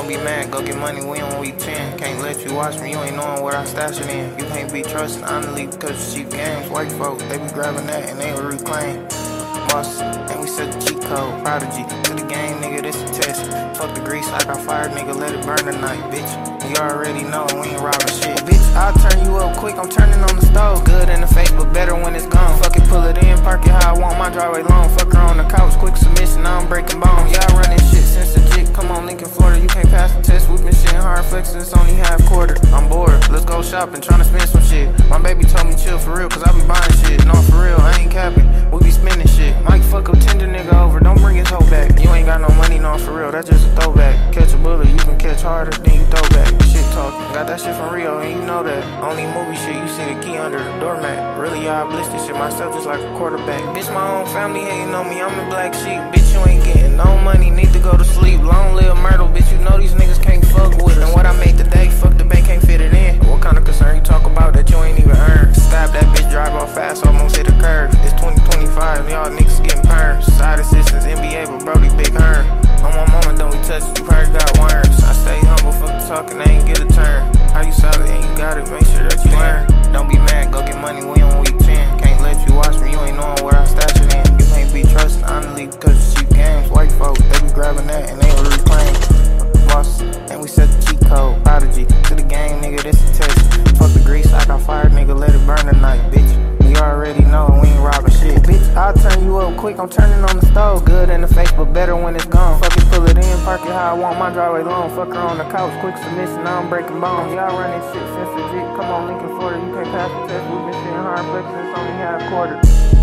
Don't be mad, go get money, we on week 10. Can't let you watch me, you ain't knowing what I stash it in. You can't be trusted, honestly, because you cheap games. White folk, they be grabbing that and they will reclaim. Boss, and we set the cheat code, prodigy. To the game, nigga, this a test. Fuck the grease like I fired, nigga, let it burn tonight, bitch. You already know, we ain't robbing shit. Bitch, I'll turn you up quick, I'm turning on the stove. Good in the face, but better when it's gone. Fuck it, pull it in, park it how I want, my driveway long. Fuck her on the couch, quick submission, now I'm breaking bones. Y'all running shit since the jig, come on, Lincoln, Florida. You can't pass the test, we been shitting hard flexing, it's only half quarter. I'm bored, let's go shopping, tryna spend some shit. My baby told me chill for real, cause I be buying shit. No, for real, I ain't capping, we be spending shit. Mike fuck a tender nigga over, don't bring his hoe back. You ain't got no money, no, for real, that's just a throwback. Catch a bullet, you can catch harder than you throw back. Shit talking, got that shit from Rio, and you know that. Only movie shit, you see the key under the doormat. Really, I blitzed this shit myself just like a quarterback. Bitch, my own family hating on me, I'm the black sheep. Bitch, you ain't getting no money, need to go to sleep. Long live Myrtle, bitch, you know these niggas can't fuck with us. And what I made today, fuck the bank, can't fit it in. What kind of concern you talk about that you ain't even earned? Stab that bitch, drive off fast, almost hit a curve. It's 2025, y'all niggas getting perms. Side assistants, NBA, but Brody big herm. On my mama, don't we touch it, you probably got worms. I stay humble, fuck the talking, I ain't get a turn. How you solid and you got it, make sure that you learn. Don't be mad, go get money, we on week 10. Can't let you watch me, you ain't knowing what I stash it in. You can't be trusted, honestly, because you cheap games. White folk, they be grabbing that and they will reclaim. Boss, and we set the cheat code, prodigy. To the game, nigga, this a test. Fuck the grease like I fired, nigga, let it burn tonight, bitch. You already know, we ain't robbing shit. Bitch, I'll turn you up quick, I'm turning on the stove. Good in the face, but better when it's gone. Fuck it, pull it in, park it how I want, my driveway long. Fuck her on the couch, quick submission, now I'm breaking bones. Y'all running shit since the jig, come on, Lincoln, Florida. You can't pass the test, we been shitting hard flexing, it's only half quarter.